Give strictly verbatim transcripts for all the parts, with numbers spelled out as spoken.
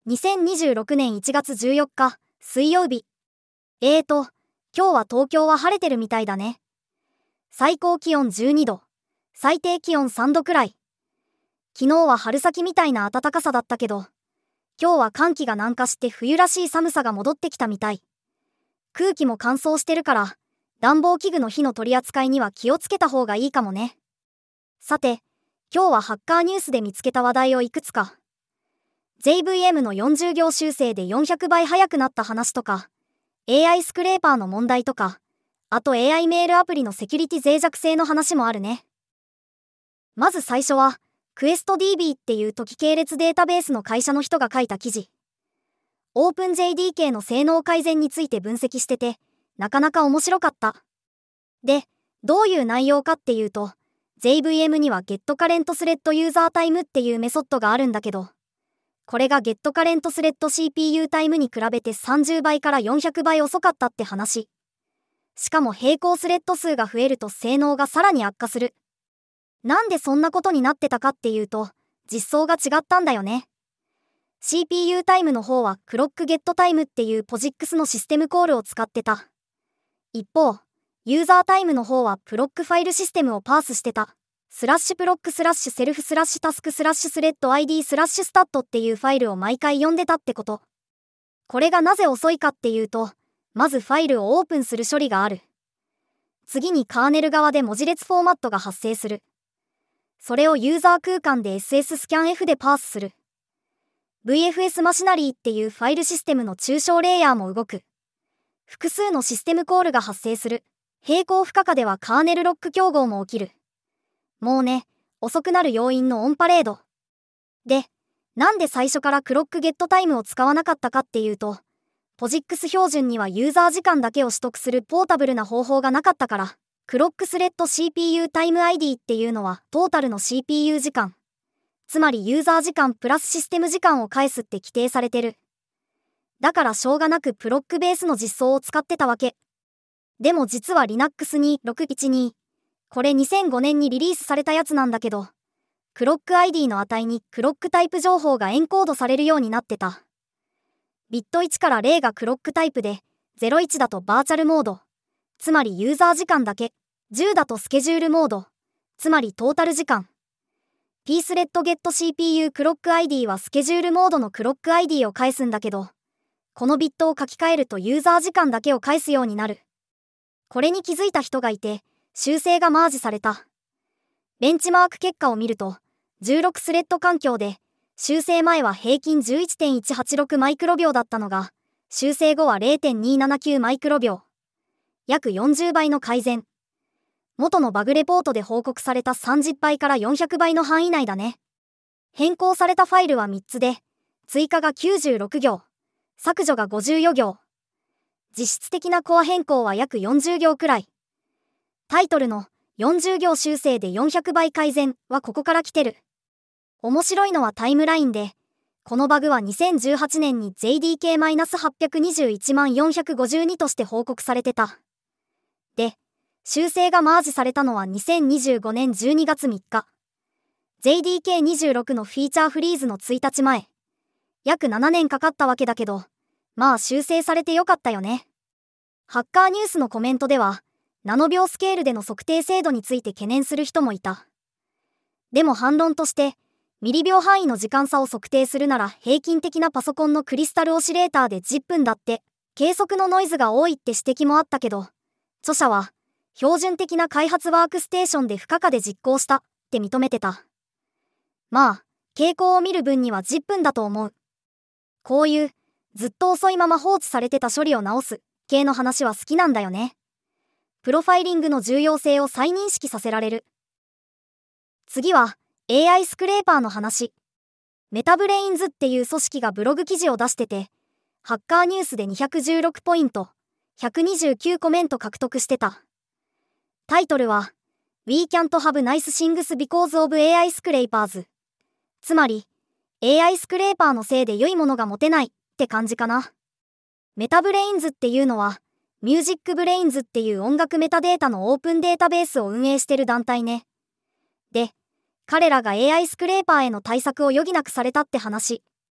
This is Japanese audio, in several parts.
にせんにじゅうろくねんいちがつじゅうよっか、水曜日。えーと、今日は東京は晴れてるみたいだね。最高気温じゅうにど、最低気温さんどくらい。昨日は春先みたいな暖かさだったけど、今日は寒気が南下して冬らしい寒さが戻ってきたみたい。空気も乾燥してるから、暖房器具の火の取り扱いには気をつけた方がいいかもね。さて、今日はハッカーニュースで見つけた話題をいくつか。ジェイブイエム のよんじゅうぎょう修正でよんひゃくばい速くなった話とか、エーアイ スクレーパーの問題とか、あと エーアイ メールアプリのセキュリティ脆弱性の話もあるね。まず最初は、クエスト ディービー っていう時系列データベースの会社の人が書いた記事。オープンジェイディーケー の性能改善について分析してて、なかなか面白かった。で、どういう内容かっていうと、ジェイブイエム には GetCurrentThread UserTime っていうメソッドがあるんだけど、これが GetCurrentThread シーピーユー タイムに比べてさんじゅうばいからよんひゃくばい遅かったって話。しかも並行スレッド数が増えると性能がさらに悪化する。なんでそんなことになってたかっていうと、実装が違ったんだよね。シーピーユー タイムの方は ClockGetTime っていう ポジックス のシステムコールを使ってた。一方、ユーザータイムの方はプロックファイルシステムをパースしてた。スラッシュプロックスラッシュセルフスラッシュタスクスラッシュスレッド アイディー スラッシュスタットっていうファイルを毎回読んでたってこと。これがなぜ遅いかっていうと、まずファイルをオープンする処理がある。次にカーネル側で文字列フォーマットが発生する。それをユーザー空間で エスエス スキャン エフ でパースする。ブイエフエス マシナリーっていうファイルシステムの抽象レイヤーも動く。複数のシステムコールが発生する。並行不可化ではカーネルロック競合も起きる。もうね、遅くなる要因のオンパレード。で、なんで最初からクロックゲットタイムを使わなかったかっていうと、ポジックス 標準にはユーザー時間だけを取得するポータブルな方法がなかったから、クロックスレッド シーピーユー タイム アイディー っていうのはトータルの シーピーユー 時間。つまりユーザー時間プラスシステム時間を返すって規定されてる。だからしょうがなくプロックベースの実装を使ってたわけ。でも実は リナックスにろくいちに、これにせんごねんにリリースされたやつなんだけど、クロック アイディー の値にクロックタイプ情報がエンコードされるようになってた。ビットいちからゼロがクロックタイプで、ゼロいちだとバーチャルモード、つまりユーザー時間だけ、じゅうだとスケジュールモード、つまりトータル時間。ピースレッドゲット シーピーユー クロック アイディー はスケジュールモードのクロック アイディー を返すんだけど、このビットを書き換えるとユーザー時間だけを返すようになる。これに気づいた人がいて、修正がマージされた。ベンチマーク結果を見ると、じゅうろくスレッド環境で、修正前は平均 じゅういってんいちはちろくマイクロ秒だったのが、修正後は ゼロてんにななきゅうマイクロ秒。約よんじゅうばいの改善。元のバグレポートで報告されたさんじゅっばいからよんひゃくばいの範囲内だね。変更されたファイルはみっつで、追加がきゅうじゅうろくぎょう、削除がごじゅうよんぎょう。実質的なコア変更は約よんじゅうぎょうくらい。タイトルのよんじゅうぎょう修正でよんひゃくばい改善はここから来てる。面白いのはタイムラインで、このバグはにせんじゅうはちねんに ジェイディーケーはっぴゃくにじゅういちまんよんひゃくごじゅうに として報告されてた。で、修正がマージされたのはにせんにじゅうごねんじゅうにがつみっか。ジェイディーケーにじゅうろく のフィーチャーフリーズのついたちまえ。約ななねんかかったわけだけど、まあ修正されてよかったよね。ハッカーニュースのコメントでは、ナノ秒スケールでの測定精度について懸念する人もいた。でも反論として、ミリ秒範囲の時間差を測定するなら平均的なパソコンのクリスタルオシレーターでじゅっぷんだって、計測のノイズが多いって指摘もあったけど、著者は、標準的な開発ワークステーションで不可化で実行したって認めてた。まあ、傾向を見る分にはじゅっぷんだと思う。こういう、ずっと遅いまま放置されてた処理を直す系の話は好きなんだよね。プロファイリングの重要性を再認識させられる。次は エーアイ スクレーパーの話。メタブレインズっていう組織がブログ記事を出してて、ハッカーニュースでにひゃくじゅうろくポイント、ひゃくにじゅうきゅうコメント獲得してた。タイトルは We can't have nice things because of エーアイ scrapers。つまり エーアイ スクレーパーのせいで良いものが持てないって感じかな。メタブレインズっていうのはミュージックブレインズっていう音楽メタデータのオープンデータベースを運営してる団体ね。で、彼らが エーアイ スクレーパーへの対策を余儀なくされたって話。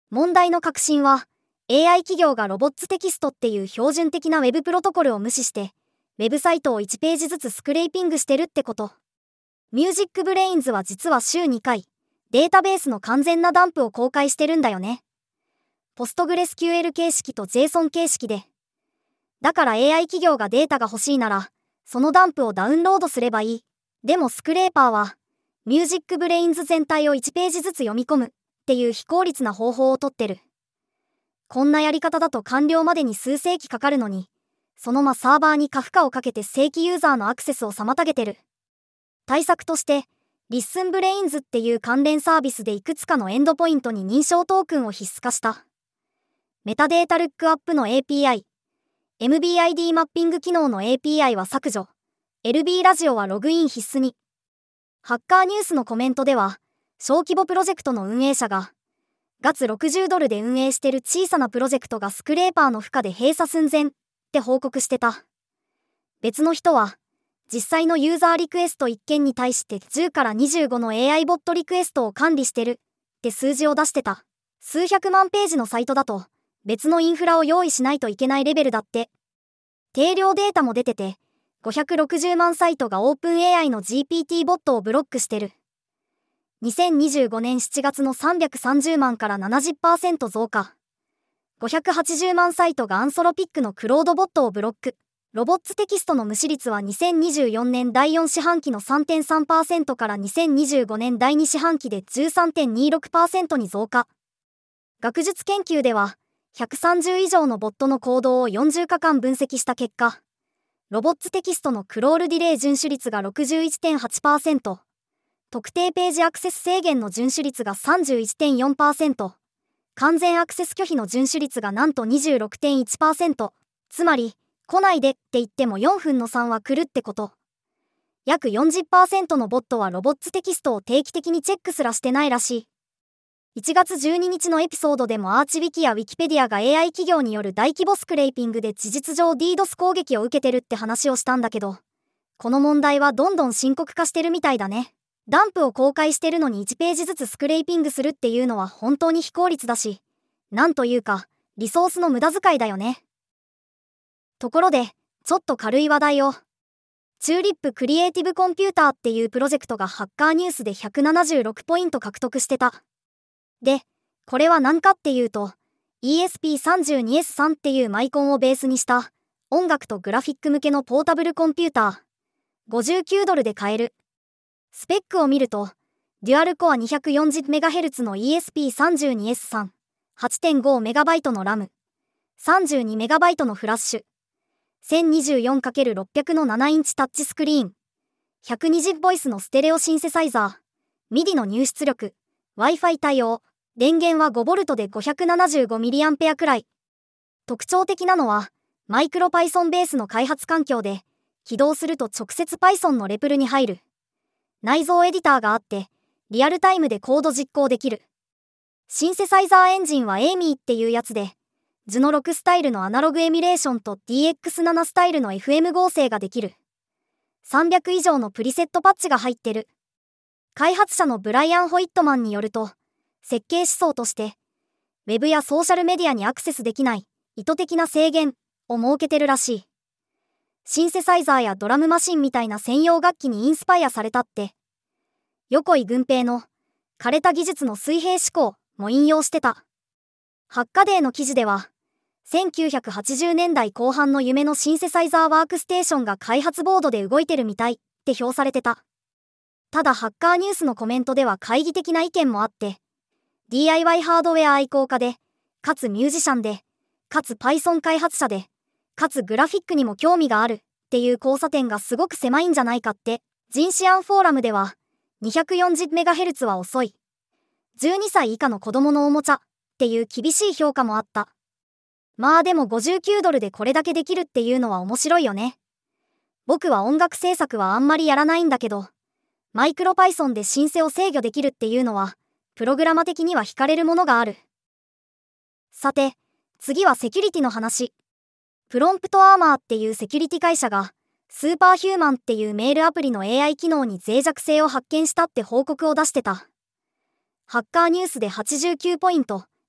問題の核心は、エーアイ 企業がロボッツテキストっていう標準的な Web プロトコルを無視して、ウェブサイトをいちページずつスクレーピングしてるってこと。ミュージックブレインズは実は週にかい、データベースの完全なダンプを公開してるんだよね。ポストグレス キューエル 形式と JSON 形式で。だから エーアイ 企業がデータが欲しいなら、そのダンプをダウンロードすればいい。でもスクレーパーは、ミュージックブレインズ全体をいちページずつ読み込むっていう非効率な方法をとってる。こんなやり方だと完了までに数世紀かかるのに、そのままサーバーに過負荷をかけて正規ユーザーのアクセスを妨げてる。対策として、リッスンブレインズっていう関連サービスでいくつかのエンドポイントに認証トークンを必須化した。メタデータルックアップの エーピーアイ、エムビーアイディー マッピング機能の エーピーアイ は削除、エルビー ラジオはログイン必須に。ハッカーニュースのコメントでは、小規模プロジェクトの運営者が、ガツろくじゅうドルで運営してる小さなプロジェクトがスクレーパーの負荷で閉鎖寸前って報告してた。別の人は、実際のユーザーリクエストいっけんに対してじゅうからにじゅうごの エーアイ ボットリクエストを管理してるって数字を出してた。数百万ページのサイトだと、別のインフラを用意しないといけないレベルだって。定量データも出てて、ごひゃくろくじゅうまんサイトが OpenAI の ジーピーティー ボットをブロックしてる。にせんにじゅうごねんしちがつのさんびゃくさんじゅうまんから ななじゅっパーセント 増加。ごひゃくはちじゅうまんサイトがアンソロピックのクロードボットをブロック。ロボッツテキストの無視率はにせんにじゅうよねんだいよん四半期の さんてんさんパーセント からにせんにじゅうごねんだいに四半期で じゅうさんてんにじゅうろくパーセント に増加。学術研究では、ひゃくさんじゅう以上のボットの行動をよんじゅうかかん分析した結果、ロボッツテキストのクロールディレイ遵守率が ろくじゅういってんはちパーセント、特定ページアクセス制限の遵守率が さんじゅういってんよんパーセント、完全アクセス拒否の遵守率がなんと にじゅうろくてんいちパーセント、つまり、来ないでって言ってもよんぷんのさんは来るってこと。約 よんじゅっパーセント のボットはロボッツテキストを定期的にチェックすらしてないらしい。いちがつじゅうににちのエピソードでもアーチウィキやウィキペディアが エーアイ 企業による大規模スクレーピングで事実上 ディードス 攻撃を受けてるって話をしたんだけど、この問題はどんどん深刻化してるみたいだね。ダンプを公開してるのにいちページずつスクレーピングするっていうのは本当に非効率だし、なんというか、リソースの無駄遣いだよね。ところで、ちょっと軽い話題を。チューリップクリエイティブコンピューターっていうプロジェクトがハッカーニュースでひゃくななじゅうろくポイント獲得してた。で、これは何かっていうと、イーエスピーさんじゅうにエスさん っていうマイコンをベースにした音楽とグラフィック向けのポータブルコンピューター。ごじゅうきゅうドルで買える。スペックを見ると、デュアルコア にひゃくよんじゅうメガヘルツ の イーエスピーさんじゅうにエスさん、はちてんごメガバイト の ラム、さんじゅうにメガバイト のフラッシュ、せんにじゅうよんかけるろっぴゃく のななインチタッチスクリーン、ひゃくにじゅうボイスのステレオシンセサイザー、ミディ の入出力、Wi-Fi 対応、電源は ごボルト で ごひゃくななじゅうごミリアンペア くらい。特徴的なのは、マイクロ Python ベースの開発環境で、起動すると直接 Python のレプルに入る。内蔵エディターがあって、リアルタイムでコード実行できる。シンセサイザーエンジンは エーミー っていうやつで、ジュノろくスタイルのアナログエミュレーションと ディーエックスセブン スタイルの エフエム 合成ができる。さんびゃく以上のプリセットパッチが入ってる。開発者のブライアン・ホイットマンによると、設計思想として、ウェブやソーシャルメディアにアクセスできない意図的な制限を設けてるらしい。シンセサイザーやドラムマシンみたいな専用楽器にインスパイアされたって、横井軍平の枯れた技術の水平思考も引用してた。ハッカデーの記事では、せんきゅうひゃくはちじゅうねんだいこう半の夢のシンセサイザーワークステーションが開発ボードで動いてるみたいって評されてた。ただハッカーニュースのコメントでは懐疑的な意見もあって、ディーアイワイ ハードウェア愛好家で、かつミュージシャンで、かつ Python 開発者で、かつグラフィックにも興味があるっていう交差点がすごく狭いんじゃないかって、ジンシアンフォーラムでは、にひゃくよんじゅうメガヘルツ は遅い。じゅうにさい以下の子供のおもちゃっていう厳しい評価もあった。まあでもごじゅうきゅうドルでこれだけできるっていうのは面白いよね。僕は音楽制作はあんまりやらないんだけど、マイクロ Python でシンセを制御できるっていうのは、プログラマ的には惹かれるものがある。さて、次はセキュリティの話。プロンプトアーマーっていうセキュリティ会社が、スーパーヒューマンっていうメールアプリの エーアイ 機能に脆弱性を発見したって報告を出してた。ハッカーニュースではちじゅうきゅうポイント、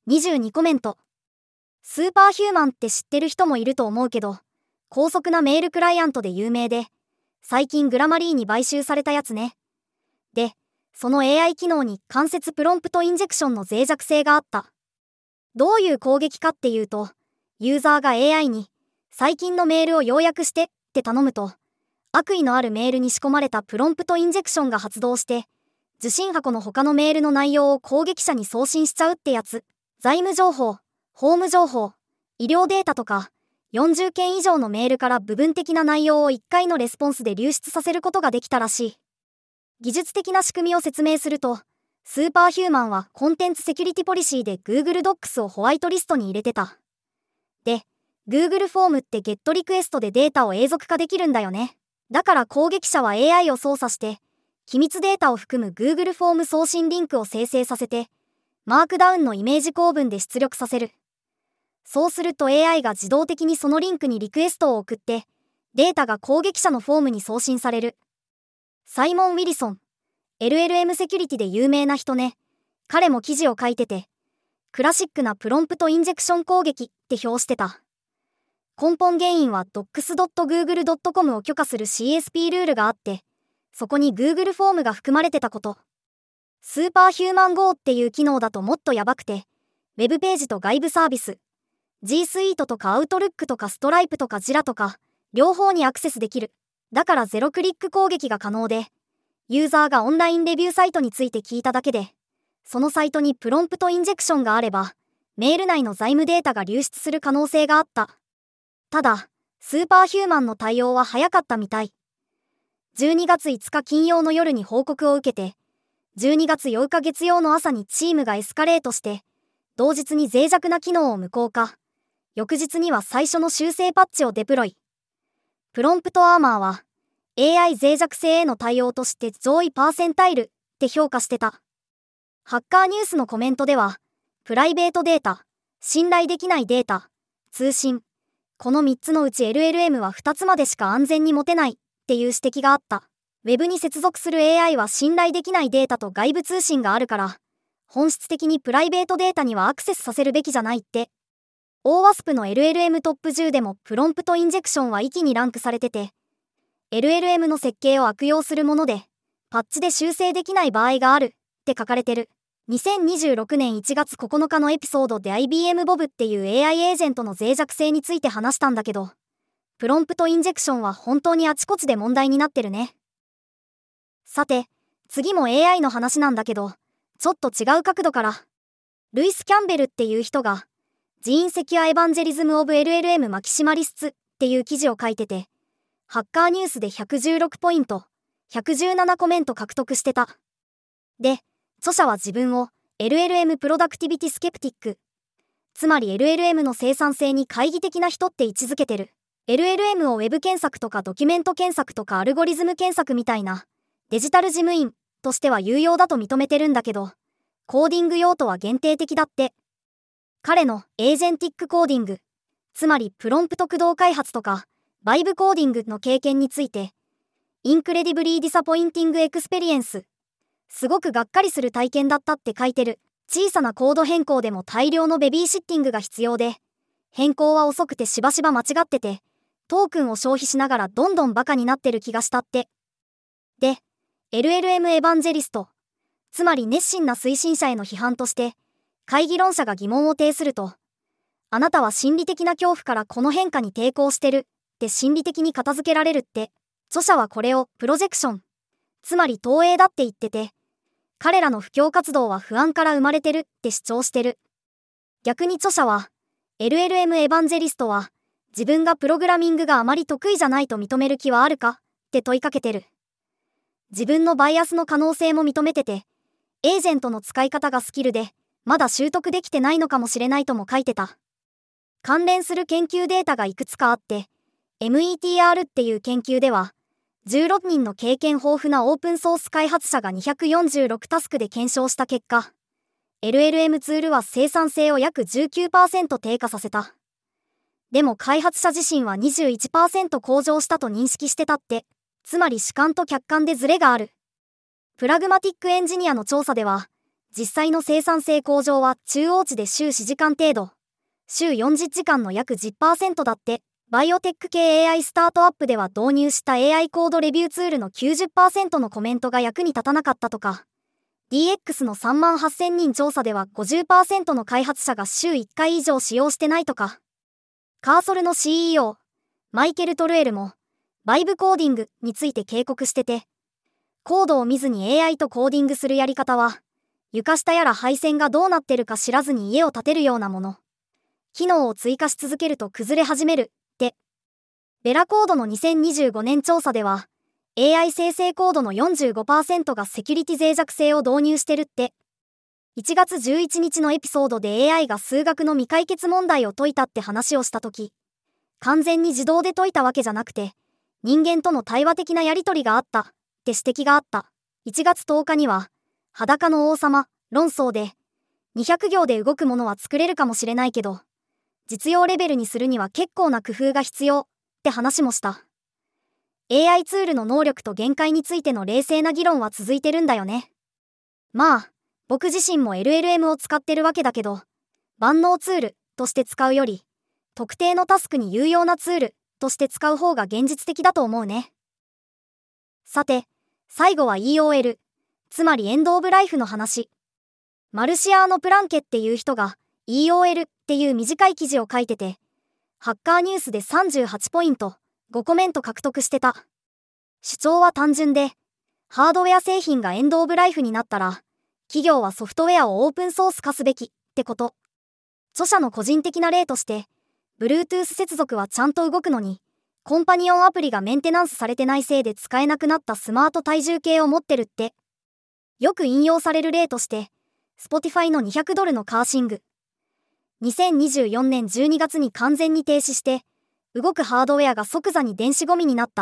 にじゅうにコメント。スーパーヒューマンって知ってる人もいると思うけど、高速なメールクライアントで有名で、最近グラマリーに買収されたやつね。で、その エーアイ 機能に間接プロンプトインジェクションの脆弱性があった。どういう攻撃かっていうと、ユーザーが エーアイ に最近のメールを要約してって頼むと、悪意のあるメールに仕込まれたプロンプトインジェクションが発動して、受信箱の他のメールの内容を攻撃者に送信しちゃうってやつ。財務情報、法務情報、医療データとか、よんじゅっけん以上のメールから部分的な内容をいっかいのレスポンスで流出させることができたらしい。技術的な仕組みを説明すると、スーパーヒューマンはコンテンツセキュリティポリシーで Google Docs をホワイトリストに入れてた。で、Google フォームってゲットリクエストでデータを永続化できるんだよね。だから攻撃者は エーアイ を操作して、機密データを含む Google フォーム送信リンクを生成させて、マークダウンのイメージ構文で出力させる。そうすると エーアイ が自動的にそのリンクにリクエストを送って、データが攻撃者のフォームに送信される。サイモン・ウィリソン、エルエルエム セキュリティで有名な人ね。彼も記事を書いてて、クラシックなプロンプトインジェクション攻撃って評してた。根本原因は ドックスドットグーグルドットコム を許可する シーエスピー ルールがあって、そこに Google フォームが含まれてたこと。スーパーヒューマン Go っていう機能だともっとやばくて、ウェブページと外部サービス、G Suite とか Outlook とか Stripe とか Jira とか、両方にアクセスできる。だからゼロクリック攻撃が可能で、ユーザーがオンラインレビューサイトについて聞いただけで、そのサイトにプロンプトインジェクションがあれば、メール内の財務データが流出する可能性があった。ただ、スーパーヒューマンの対応は早かったみたい。じゅうにがついつか金曜の夜に報告を受けて、じゅうにがつようか月曜の朝にチームがエスカレートして、同日に脆弱な機能を無効化。翌日には最初の修正パッチをデプロイ。プロンプトアーマーは、エーアイ 脆弱性への対応として上位パーセンタイルって評価してた。ハッカーニュースのコメントでは、プライベートデータ、信頼できないデータ、通信、このみっつのうち エルエルエム はふたつまでしか安全に持てないっていう指摘があった。ウェブに接続する エーアイ は信頼できないデータと外部通信があるから、本質的にプライベートデータにはアクセスさせるべきじゃないって。オーワスプ の エルエルエム トップじゅうでもプロンプトインジェクションは域にランクされてて、エルエルエム の設計を悪用するもので、パッチで修正できない場合があるって書かれてる。にせんにじゅうろくねんいちがつここのかのエピソードで アイビーエム ボブっていう エーアイ エージェントの脆弱性について話したんだけど、プロンプトインジェクションは本当にあちこちで問題になってるね。さて、次も エーアイ の話なんだけど、ちょっと違う角度から。ルイス・キャンベルっていう人が、ジーン・セキュア・エヴァンジェリズム・オブ・エルエルエム・マキシマリスツっていう記事を書いてて、ハッカーニュースでひゃくじゅうろくポイント、ひゃくじゅうななコメント獲得してた。で、著者は自分を エルエルエム プロダクティビティスケプティック、つまり エルエルエム の生産性に懐疑的な人って位置づけてる。エルエルエム をウェブ検索とかドキュメント検索とかアルゴリズム検索みたいなデジタル事務員としては有用だと認めてるんだけど、コーディング用途は限定的だって。彼のエージェンティックコーディング、つまりプロンプト駆動開発とかバイブコーディングの経験について、インクレディブリーディサポインティングエクスペリエンス、すごくがっかりする体験だったって書いてる。小さなコード変更でも大量のベビーシッティングが必要で、変更は遅くてしばしば間違ってて、トークンを消費しながらどんどんバカになってる気がしたって。で、エルエルエム エヴァンジェリスト、つまり熱心な推進者への批判として、会議論者が疑問を呈すると、あなたは心理的な恐怖からこの変化に抵抗してるって心理的に片付けられるって、著者はこれをプロジェクション、つまり投影だって言ってて、彼らの布教活動は不安から生まれてるって主張してる。逆に著者は、エルエルエム エヴァンジェリストは、自分がプログラミングがあまり得意じゃないと認める気はあるかって問いかけてる。自分のバイアスの可能性も認めてて、エージェントの使い方がスキルで、まだ習得できてないのかもしれないとも書いてた。関連する研究データがいくつかあって、エムイーティーアール っていう研究では、じゅうろくにんの経験豊富なオープンソース開発者がにひゃくよんじゅうろくタスクで検証した結果、エルエルエム ツールは生産性を約 じゅうきゅうパーセント 低下させた。でも開発者自身は にじゅういちパーセント 向上したと認識してたって、つまり主観と客観でズレがある。プラグマティックエンジニアの調査では、 実際の生産性向上は中央値で週よじかん程度、週よんじゅうじかんの約 じゅっパーセント だって。バイオテック系 エーアイ スタートアップでは導入した エーアイ コードレビューツールの きゅうじゅっパーセント のコメントが役に立たなかったとか、ディーエックス のさんまんはっせんにん調査では ごじゅっパーセント の開発者が週いっかい以上使用してないとか。カーソルの シーイーオー、マイケル・トルエルも、バイブコーディングについて警告してて、コードを見ずに エーアイ とコーディングするやり方は、床下やら配線がどうなってるか知らずに家を建てるようなもの。機能を追加し続けると崩れ始める、って。ベラコードのにせんにじゅうごねん調査では、エーアイ 生成コードの よんじゅうごパーセント がセキュリティ脆弱性を導入してるって。いちがつじゅういちにちのエピソードで エーアイ が数学の未解決問題を解いたって話をしたとき、完全に自動で解いたわけじゃなくて、人間との対話的なやりとりがあった、って指摘があった。いちがつとおかには、裸の王様、論争で、にひゃくぎょうで動くものは作れるかもしれないけど、実用レベルにするには結構な工夫が必要、って話もした。エーアイ ツールの能力と限界についての冷静な議論は続いてるんだよね。まあ、僕自身も エルエルエム を使ってるわけだけど、万能ツールとして使うより、特定のタスクに有用なツールとして使う方が現実的だと思うね。さて、最後は イーオーエル、つまりエンドオブライフの話。マルシアーノ・プランケっていう人が イーオーエル っていう短い記事を書いてて、ハッカーニュースでさんじゅうはちポイント、ごコメント獲得してた。主張は単純で、ハードウェア製品がエンドオブライフになったら、企業はソフトウェアをオープンソース化すべきってこと。著者の個人的な例として、Bluetooth 接続はちゃんと動くのに、コンパニオンアプリがメンテナンスされてないせいで使えなくなったスマート体重計を持ってるって。よく引用される例として、Spotify のにひゃくドルのカーシング。にせんにじゅうよねんじゅうにがつに完全に停止して、動くハードウェアが即座に電子ゴミになった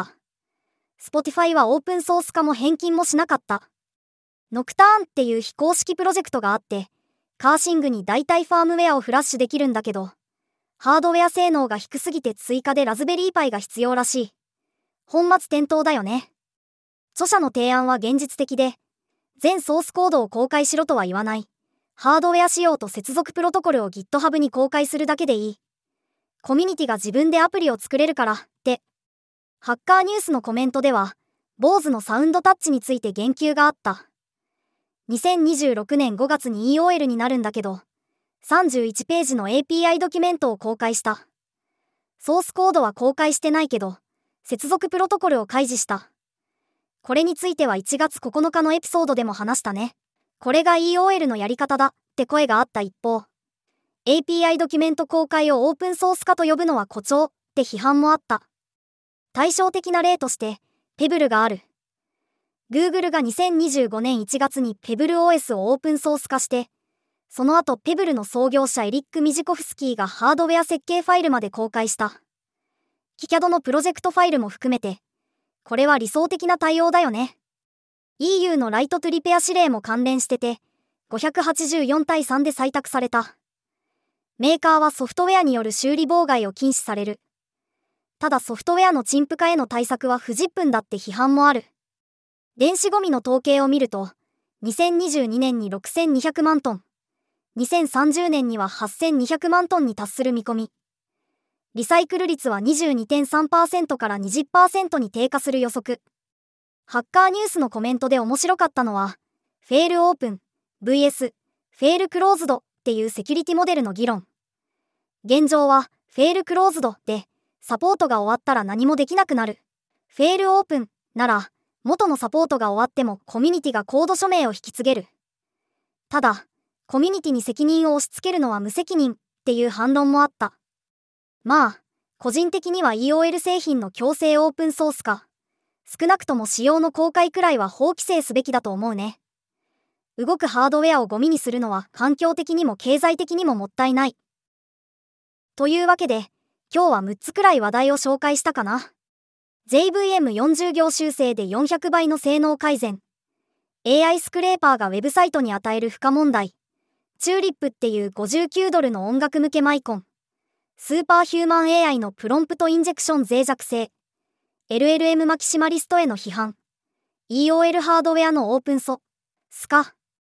。Spotify はオープンソース化も返金もしなかった。ノクターンっていう非公式プロジェクトがあって、カーシングに代替ファームウェアをフラッシュできるんだけど、ハードウェア性能が低すぎて追加でラズベリーパイが必要らしい。本末転倒だよね。著者の提案は現実的で、全ソースコードを公開しろとは言わない。ハードウェア仕様と接続プロトコルを GitHub に公開するだけでいい。コミュニティが自分でアプリを作れるからって。ハッカーニュースのコメントでは、ボーズのサウンドタッチについて言及があった。にせんにじゅうろくねんごがつに イーオーエル になるんだけど、さんじゅういちページの エーピーアイ ドキュメントを公開した。ソースコードは公開してないけど、接続プロトコルを開示した。これについてはいちがつここのかのエピソードでも話したね。これが イーオーエル のやり方だって声があった一方、エーピーアイ ドキュメント公開をオープンソース化と呼ぶのは誇張って批判もあった。対照的な例として、ペブルがある。Google がにせんにじゅうごねんいちがつに PebbleOS をオープンソース化して、その後ペブルの創業者エリック・ミジコフスキーがハードウェア設計ファイルまで公開した。キキャドのプロジェクトファイルも含めて、これは理想的な対応だよね。イーユー のライトトゥリペア指令も関連してて、ごひゃくはちじゅうよんたいさんで採択された。メーカーはソフトウェアによる修理妨害を禁止される。ただソフトウェアの陳腐化への対策は不十分だって批判もある。電子ゴミの統計を見ると、にせんにじゅうにねんにろくせんにひゃくまんトン、にせんさんじゅうねんにははっせんにひゃくまんトンに達する見込み。リサイクル率は にじゅうにてんさんパーセント から にじゅっパーセント に低下する予測。ハッカーニュースのコメントで面白かったのは、フェールオープン ブイエス フェールクローズドっていうセキュリティモデルの議論。現状はフェールクローズドで、サポートが終わったら何もできなくなる。フェールオープンなら、元のサポートが終わってもコミュニティがコード署名を引き継げる。ただ、コミュニティに責任を押し付けるのは無責任っていう反論もあった。まあ、個人的には イーオーエル 製品の強制オープンソース化、少なくとも使用の公開くらいは法規制すべきだと思うね。動くハードウェアをゴミにするのは環境的にも経済的にももったいない。というわけで、今日はむっつくらい話題を紹介したかな。ジェイブイエムよんじゅう 行修正でよんひゃくばいの性能改善。エーアイ スクレーパーがウェブサイトに与える負荷問題。チューリップっていうごじゅうきゅうドルの音楽向けマイコン。スーパーヒューマン エーアイ のプロンプトインジェクション脆弱性。エルエルエム マキシマリストへの批判。イーオーエル ハードウェアのオープンソ。スカ。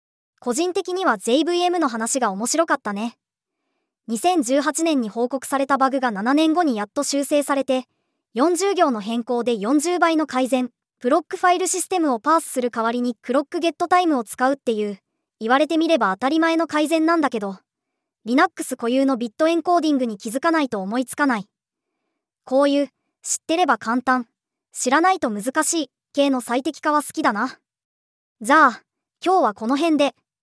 個人的には ジェイブイエム の話が面白かったね。にせんじゅうはちねんに報告されたバグがななねんごにやっと修正されて、よんじゅう行の変更でよんじゅうばいの改善、ブロックファイルシステムをパースする代わりにクロックゲットタイムを使うっていう、言われてみれば当たり前の改善なんだけど、Linux 固有のビットエンコーディングに気づかないと思いつかない。こういう、知ってれば簡単、知らないと難しい系の最適化は好きだな。じゃあ、今日はこの辺で。